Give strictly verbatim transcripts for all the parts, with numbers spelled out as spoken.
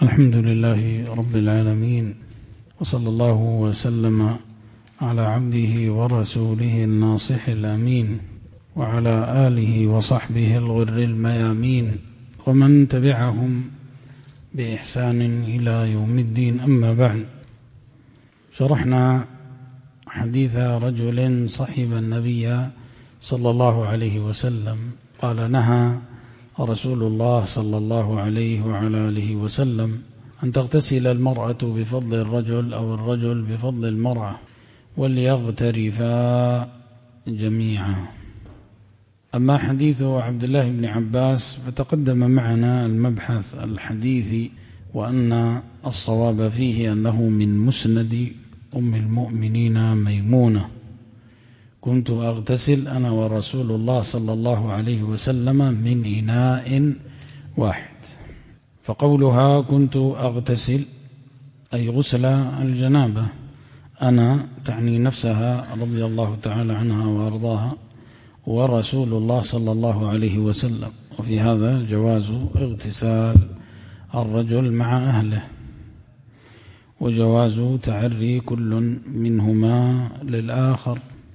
الحمد لله رب العالمين، وصلى الله وسلم على عبده ورسوله الناصح الأمين، وعلى آله وصحبه الغر الميامين، ومن تبعهم بإحسان إلى يوم الدين. أما بعد، شرحنا حديث رجل صحب النبي صلى الله عليه وسلم قال: نهى رسول الله صلى الله عليه وعلى آله وسلم أن تغتسل المرأة بفضل الرجل أو الرجل بفضل المرأة وليغترفا جميعا. أما حديث عبد الله بن عباس فتقدم معنا المبحث الحديثي، وأن الصواب فيه أنه من مسند أم المؤمنين ميمونة: كنت أغتسل أنا ورسول الله صلى الله عليه وسلم من إناء واحد. فقولها كنت أغتسل أي غسل الجنابة، أنا تعني نفسها رضي الله تعالى عنها وأرضاها، ورسول الله صلى الله عليه وسلم. وفي هذا جواز اغتسال الرجل مع أهله، وجواز تعري كل منهما للآخر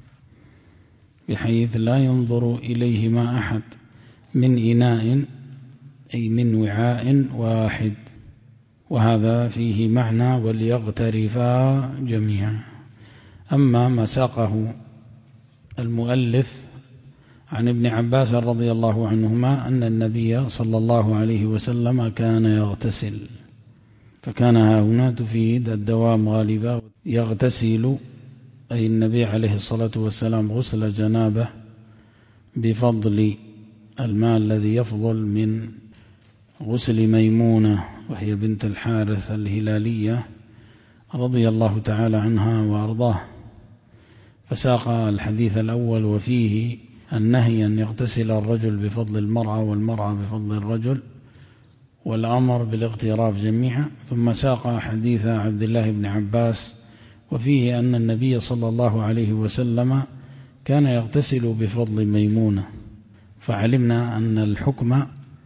بحيث لا ينظر إليهما أحد، من إناء أي من وعاء واحد. وهذا فيه معنى وليغترفا جميعا. أما ما ساقه المؤلف عن ابن عباس رضي الله عنهما أن النبي صلى الله عليه وسلم كان يغتسل، فكان هنا تفيد الدوام غالبا. يغتسل أي النبي عليه الصلاة والسلام غسل جنابه بفضل الماء الذي يفضل من غسل ميمونة وهي بنت الحارث الهلالية رضي الله تعالى عنها وأرضاه. فساق الحديث الأول وفيه النهي أن يغتسل الرجل بفضل المرأة والمرأة بفضل الرجل، والأمر بالاغتراف جميعا. ثم ساق حديث عبد الله بن عباس وفيه أن النبي صلى الله عليه وسلم كان يغتسل بفضل ميمونة، فعلمنا أن الحكم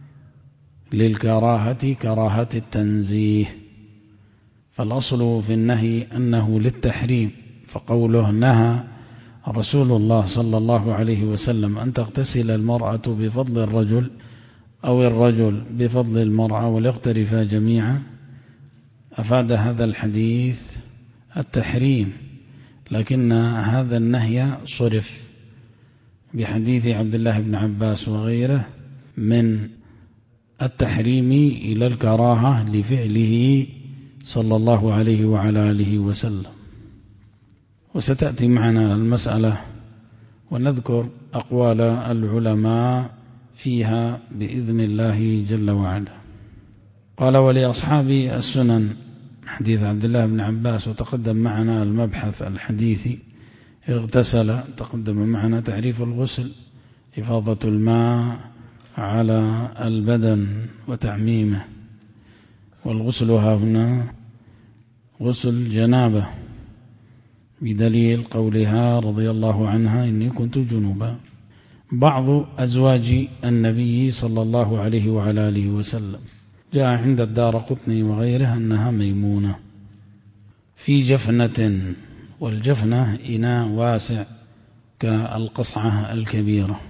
للكراهة كراهة التنزيه، فالأصل في النهي أنه للتحريم. فقوله نهى رسول الله صلى الله عليه وسلم أن تغتسل المرأة بفضل الرجل أو الرجل بفضل المرأة وليغترفا جميعا، أفاد هذا الحديث التحريم، لكن هذا النهي صرف بحديث عبد الله بن عباس وغيره من التحريم إلى الكراهة لفعله صلى الله عليه وعلى آله وسلم. وستأتي معنا المسألة ونذكر أقوال العلماء فيها بإذن الله جل وعلا. قال: ولأصحاب السنن حديث عبد الله بن عباس، وتقدم معنا المبحث الحديثي. اغتسل تقدم معنا تعريف الغسل: إفاضة الماء على البدن وتعميمه. والغسل ها هنا غسل جنابه بدليل قولها رضي الله عنها: إني كنت جنوبا. بعض أزواج النبي صلى الله عليه وعلى آله وسلم جاء عند الدارقطني وغيره أنها ميمونة في جفنة، والجفنة إناء واسع كالقصعة الكبيرة،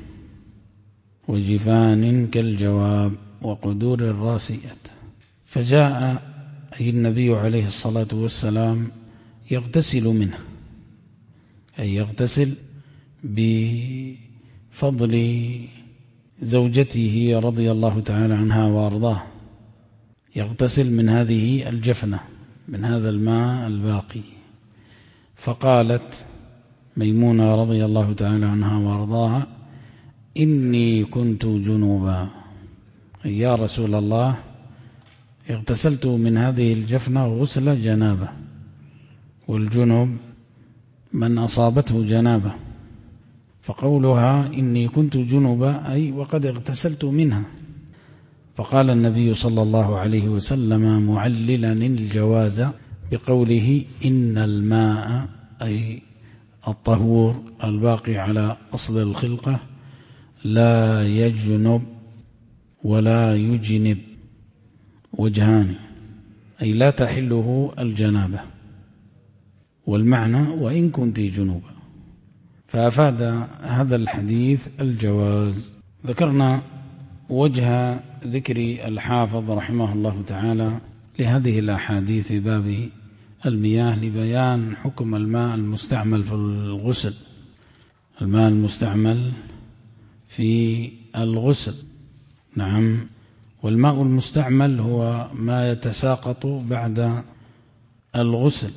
وجفان كالجواب، وقدور الراسية. فجاء أي النبي عليه الصلاة والسلام يغتسل منه، أي يغتسل بفضل زوجته رضي الله تعالى عنها وأرضاه، يغتسل من هذه الجفنة من هذا الماء الباقي. فقالت ميمونة رضي الله تعالى عنها وأرضاها: إني كنت جنوبا، أي يا رسول الله اغتسلت من هذه الجفنة غسل جنابة، والجنوب من أصابته جنابة. فقولها إني كنت جنوبا أي وقد اغتسلت منها. فقال النبي صلى الله عليه وسلم معللا الجواز بقوله: إن الماء أي الطهور الباقي على أصل الخلقة لا يجنب ولا يجنب، وجهان، أي لا تحله الجنابة، والمعنى وإن كنت جنوبا، فأفاد هذا الحديث الجواز. ذكرنا وجه ذكر الحافظ رحمه الله تعالى لهذه الأحاديث في باب المياه لبيان حكم الماء المستعمل في الغسل. الماء المستعمل في الغسل، نعم، والماء المستعمل هو ما يتساقط بعد الغسل.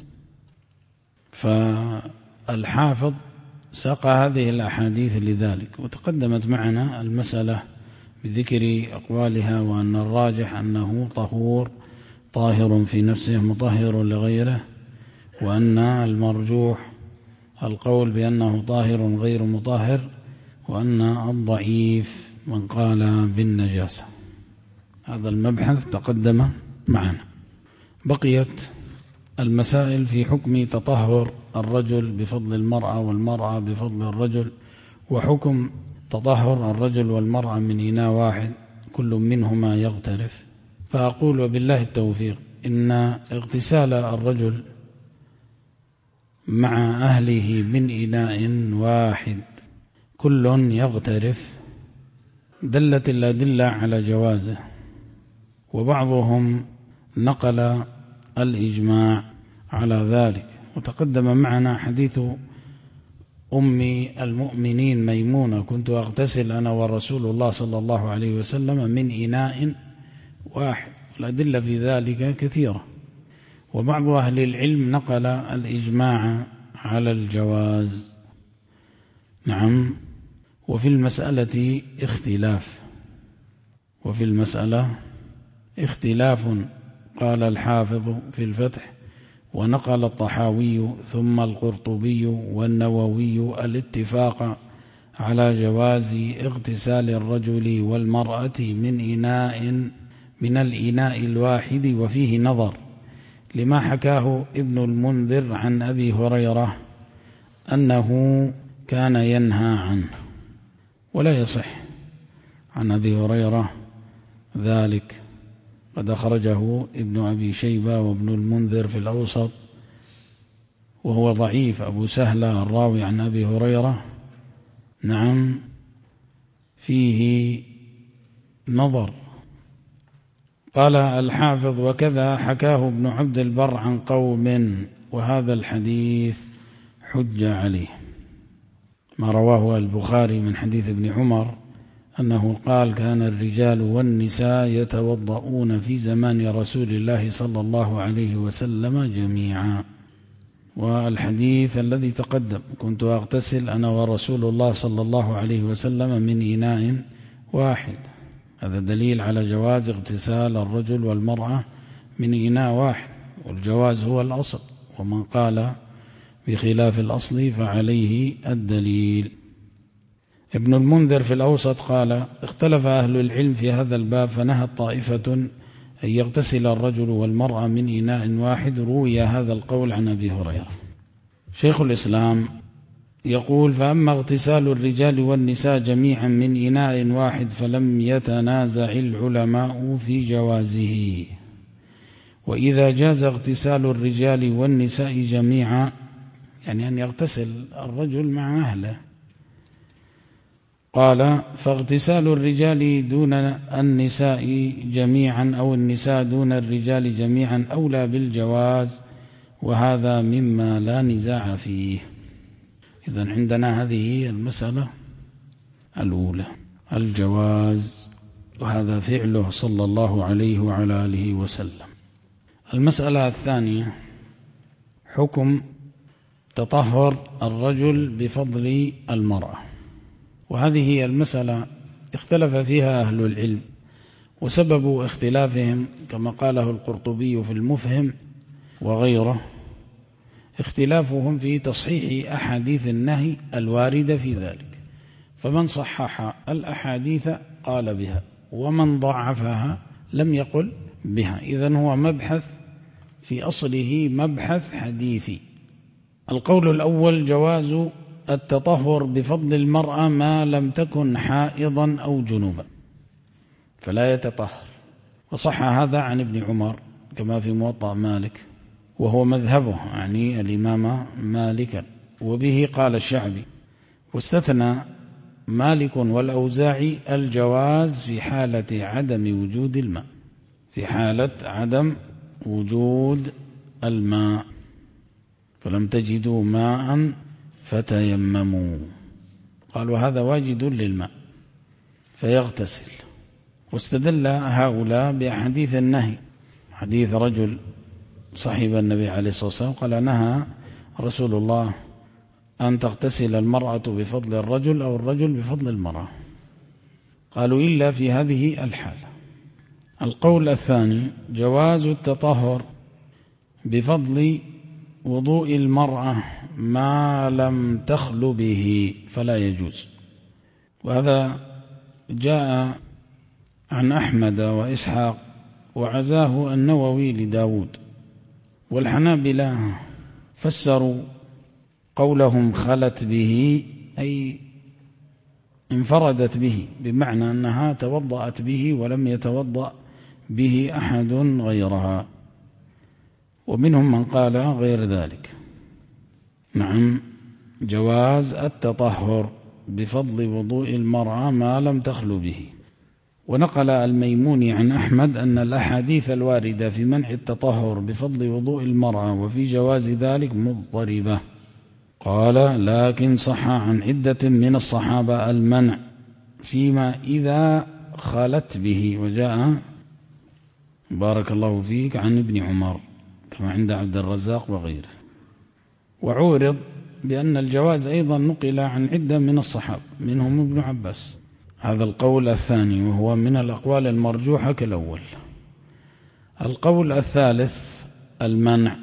فالحافظ ساق هذه الأحاديث لذلك، وتقدمت معنا المسألة بذكر أقوالها، وأن الراجح أنه طهور طاهر في نفسه مطهر لغيره، وأن المرجوح القول بأنه طاهر غير مطهر، وأن الضعيف من قال بالنجاسة. هذا المبحث تقدم معنا. بقيت المسائل في حكم تطهر الرجل بفضل المرأة والمرأة بفضل الرجل، وحكم تطهر الرجل والمرأة من إناء واحد كل منهما يغترف. فأقول وبالله التوفيق إن اغتسال الرجل مع أهله من إناء واحد كل يغترف دلت الأدلة على جوازه، وبعضهم نقل الإجماع على ذلك. وتقدم معنا حديث أم المؤمنين ميمونة: كنت أغتسل أنا ورسول الله صلى الله عليه وسلم من إناء واحد. الأدلة في ذلك كثيرة، وبعض أهل العلم نقل الإجماع على الجواز. نعم. وفي المسألة اختلاف وفي المسألة اختلاف قال الحافظ في الفتح: ونقل الطحاوي ثم القرطبي والنووي الاتفاق على جواز اغتسال الرجل والمرأة من إناء من الإناء الواحد، وفيه نظر لما حكاه ابن المنذر عن أبي هريرة أنه كان ينهى عنه، ولا يصح عن أبي هريرة ذلك. قد أخرجه ابن أبي شيبة وابن المنذر في الأوسط، وهو ضعيف. أبو سهلة الراوي عن أبي هريرة، نعم، فيه نظر. قال الحافظ: وكذا حكاه ابن عبد البر عن قوم، وهذا الحديث حجة عليه. ما رواه البخاري من حديث ابن عمر أنه قال: كان الرجال والنساء يتوضؤون في زمان رسول الله صلى الله عليه وسلم جميعا. والحديث الذي تقدم: كنت أغتسل أنا ورسول الله صلى الله عليه وسلم من إناء واحد، هذا دليل على جواز اغتسال الرجل والمرأة من إناء واحد، والجواز هو الأصل، ومن قال بخلاف الأصل فعليه الدليل. ابن المنذر في الأوسط قال: اختلف أهل العلم في هذا الباب، فنهت طائفة أن يغتسل الرجل والمرأة من إناء واحد. روي هذا القول عن أبي هريرة. شيخ الإسلام يقول: فأما اغتسال الرجال والنساء جميعا من إناء واحد فلم يتنازع العلماء في جوازه، وإذا جاز اغتسال الرجال والنساء جميعا، يعني أن يغتسل الرجل مع أهله، قال: فاغتسال الرجال دون النساء جميعا أو النساء دون الرجال جميعا أولى بالجواز، وهذا مما لا نزاع فيه. إذن عندنا هذه المسألة الأولى، الجواز، وهذا فعله صلى الله عليه وعلى آله وسلم. المسألة الثانية: حكم تطهر الرجل بفضل المرأة. وهذه المسألة اختلف فيها أهل العلم، وسبب اختلافهم كما قاله القرطبي في المفهم وغيره اختلافهم في تصحيح أحاديث النهي الواردة في ذلك، فمن صحح الأحاديث قال بها، ومن ضعفها لم يقل بها. إذن هو مبحث في أصله مبحث حديثي. القول الأول: جواز التطهر بفضل المرأة ما لم تكن حائضا أو جنوبا، فلا يتطهر. وصح هذا عن ابن عمر كما في موطأ مالك، وهو مذهبه يعني الإمام مالكا، وبه قال الشعبي. واستثنى مالك والأوزاعي الجواز في حالة عدم وجود الماء، في حالة عدم وجود الماء، فلم تجدوا ماء فتيمموا، قال وهذا واجد للماء فيغتسل. واستدل هؤلاء بأحاديث النهي، حديث رجل صحب النبي عليه الصلاة والسلام قال نهى رسول الله أن تغتسل المرأة بفضل الرجل أو الرجل بفضل المرأة، قالوا إلا في هذه الحالة. القول الثاني جواز التطهر بفضل وضوء المرأة ما لم تخل به فلا يجوز، وهذا جاء عن أحمد وإسحاق وعزاه النووي لداود. والحنابلة فسروا قولهم خلت به أي انفردت به، بمعنى أنها توضأت به ولم يتوضأ به أحد غيرها، ومنهم من قال غير ذلك. نعم، جواز التطهر بفضل وضوء المرأة ما لم تخل به. ونقل الميموني عن أحمد أن الأحاديث الواردة في منع التطهر بفضل وضوء المرأة وفي جواز ذلك مضطربة، قال لكن صح عن عدة من الصحابة المنع فيما إذا خلت به، وجاء بارك الله فيك عن ابن عمر كما عند عبد الرزاق وغيره. وعورض بأن الجواز أيضا نقل عن عدة من الصحابة منهم ابن عباس، هذا القول الثاني وهو من الأقوال المرجوحة كالأول. القول الثالث المنع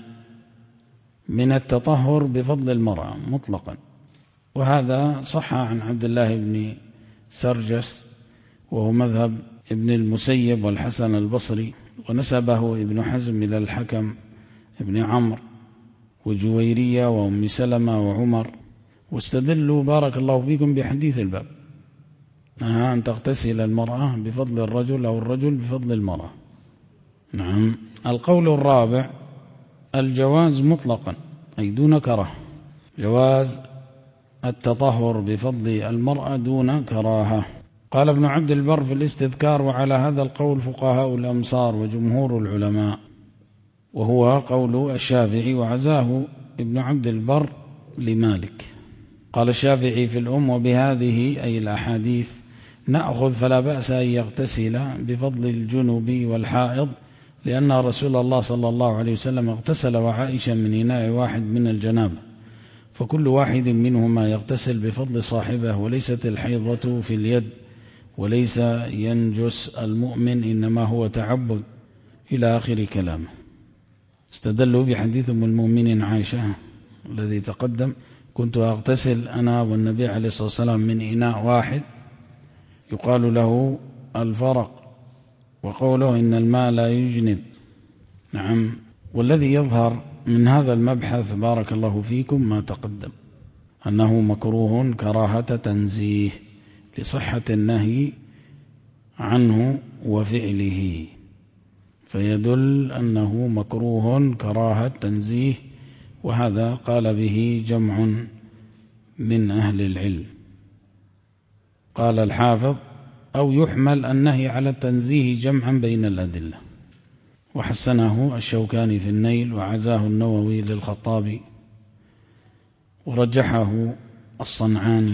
من التطهر بفضل المرأة مطلقا، وهذا صح عن عبد الله بن سرجس وهو مذهب ابن المسيب والحسن البصري، ونسبه ابن حزم إلى الحكم ابن عمرو وجويرية وأم سلمة وعمر. واستدلوا بارك الله فيكم بحديث الباب، نهى أن تغتسل المرأة بفضل الرجل أو الرجل بفضل المرأة. نعم. القول الرابع الجواز مطلقا أي دون كراهة، جواز التطهر بفضل المرأة دون كراهة. قال ابن عبد البر في الاستذكار وعلى هذا القول فقهاء الأمصار وجمهور العلماء، وهو قول الشافعي وعزاه ابن عبد البر لمالك. قال الشافعي في الأم وبهذه أي الأحاديث نأخذ فلا بأس أن يغتسل بفضل الجنوب والحائض، لأن رسول الله صلى الله عليه وسلم اغتسل وعائشة من إناء واحد من الجنابة، فكل واحد منهما يغتسل بفضل صاحبه، وليست الحيضة في اليد، وليس ينجس المؤمن إنما هو تعبد إلى آخر كلامه. استدلوا بحديث أم المؤمنين عائشة الذي تقدم كنت أغتسل أنا والنبي عليه الصلاة والسلام من إناء واحد يقال له الفرق، وقوله إن الماء لا يجنب. نعم. والذي يظهر من هذا المبحث بارك الله فيكم ما تقدم أنه مكروه كراهة تنزيه لصحة النهي عنه وفعله، فيدل أنه مكروه كراهة تنزيه، وهذا قال به جمع من أهل العلم. قال الحافظ أو يحمل النهي على التنزيه جمعا بين الأدلة، وحسنه الشوكاني في النيل وعزاه النووي للخطابي، ورجحه الصنعاني.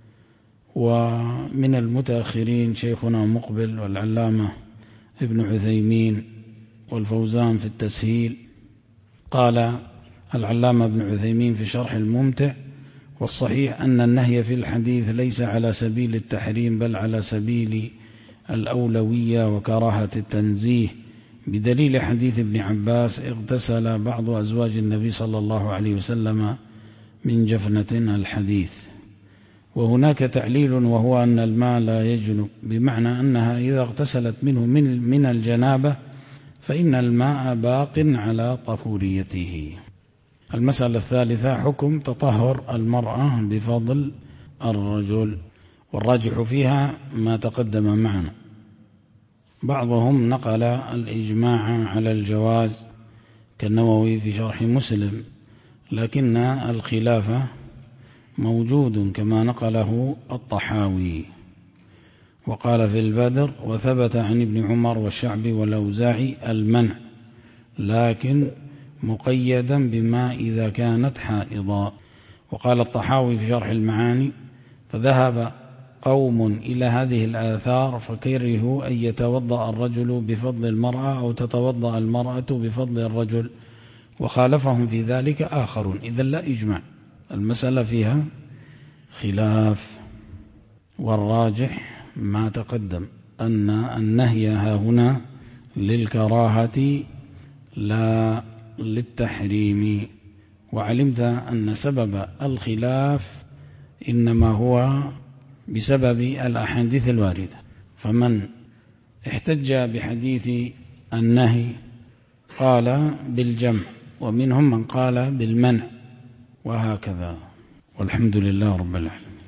ومن المتأخرين شيخنا مقبل والعلامة ابن عثيمين والفوزان في التسهيل. قال العلامة ابن عثيمين في شرح الممتع والصحيح أن النهي في الحديث ليس على سبيل التحريم بل على سبيل الأولوية وكراهة التنزيه، بدليل حديث ابن عباس اغتسل بعض أزواج النبي صلى الله عليه وسلم من جفنة الحديث. وهناك تعليل وهو أن الماء لا يجنب، بمعنى أنها إذا اغتسلت منه من الجنابة فإن الماء باق على طهوريته. المسألة الثالثة حكم تطهر المرأة بفضل الرجل، والراجح فيها ما تقدم معنا. بعضهم نقل الإجماع على الجواز كالنووي في شرح مسلم، لكن الخلاف موجود كما نقله الطحاوي. وقال في البدر: وثبت عن ابن عمر والشعبي والأوزاعي المنع، لكن مقيدا بما إذا كانت حائضا. وقال الطحاوي في شرح المعاني: فذهب قوم إلى هذه الآثار فكرهوا أن يتوضأ الرجل بفضل المرأة أو تتوضأ المرأة بفضل الرجل، وخالفهم في ذلك آخرون. إذن لا إجماع، المسألة فيها خلاف، والراجح ما تقدم أن النهي ها هنا للكراهة لا للتحريم. وعلمت أن سبب الخلاف إنما هو بسبب الأحاديث الواردة، فمن احتج بحديث النهي قال بالجمع، ومنهم من قال بالمنع، وهكذا. والحمد لله رب العالمين.